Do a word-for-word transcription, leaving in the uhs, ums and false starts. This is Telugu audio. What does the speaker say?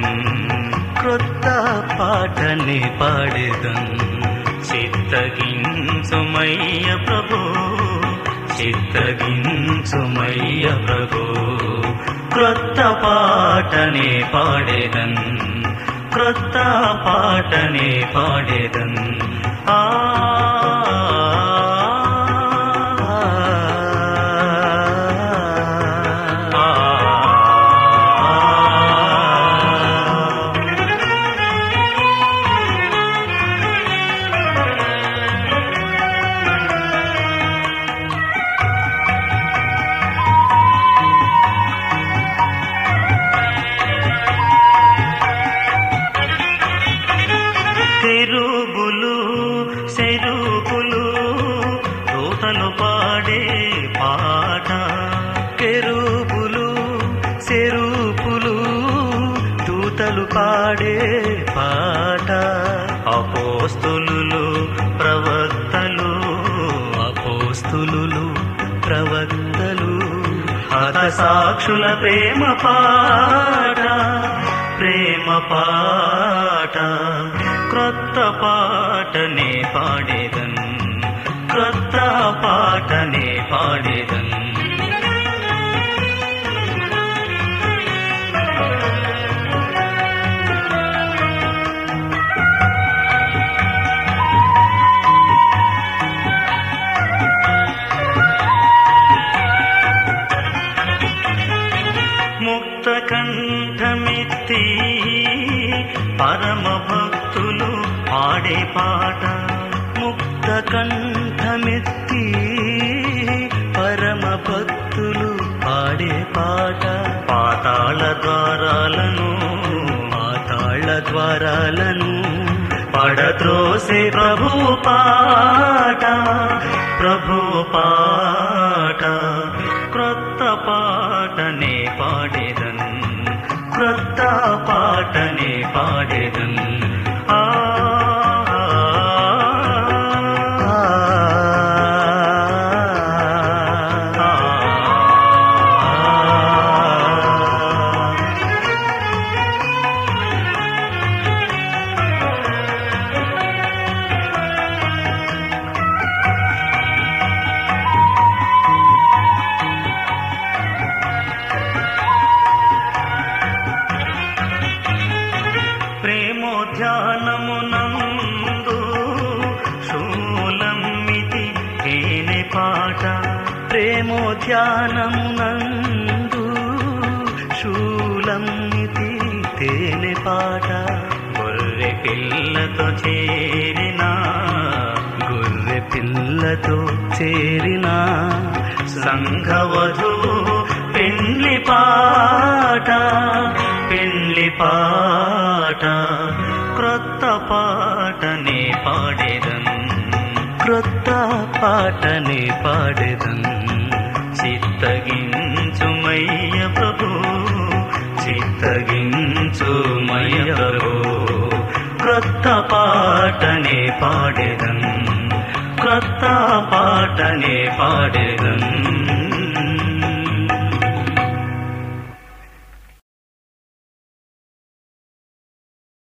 క్రొత్త పాటనే పాడేదన్ చిత్తగించుమయ్య ప్రభు చిత్తగించుమయ్య ప్రభు క్రొత్త పాటనే పాడేదన్ క్రొత్త పాటనే పాడేదన్ ఆ కెరూబులు సెరూపులు దూతలు పాడే పాట కెరూబులు సెరూపులు దూతలు పాడే పాట అపోస్తులు ప్రవక్తలు అపోస్తులు ప్రవక్తలు హతసాక్షుల ప్రేమ పాట ప్రేమ పాట క్రొత్త పాటనే పాడేదన్ క్రొత్త పాటనే పాడేదన్ ముక్త కంఠమెత్తి పరమ భక్తులు పాడే పాట ముక్త కంఠమెత్తి పరమ భక్తులు పాడే పాట పాతాళ ద్వారాలను పాతాళ ద్వారాలను పడద్రోసే ప్రభు పాట ప్రభు పాట క్రొత్త పాటనే పాడేదన్ క్రొత్త పాటనే పాడేదన్ ఆ ప్రేమోధ్యానమునందు శూలమితి తేనె పాట ప్రేమోధ్యానమునందు శూలమితి తేనె పాట గొర్రె పిల్లతో చేరిన గొర్రె పిల్లతో చేరిన సంఘవధు పెండ్లి పాట పెండ్లి పాట క్రొత్త పాటనే పాడేదన్ క్రొత్త పాటనే పాడేదన్ చిత్తగించుమయ్య ప్రభు చిత్తగించుమయ్య ప్రభు క్రొత్త పాటనే పాడేదన్ క్రొత్త పాటనే పాడేదన్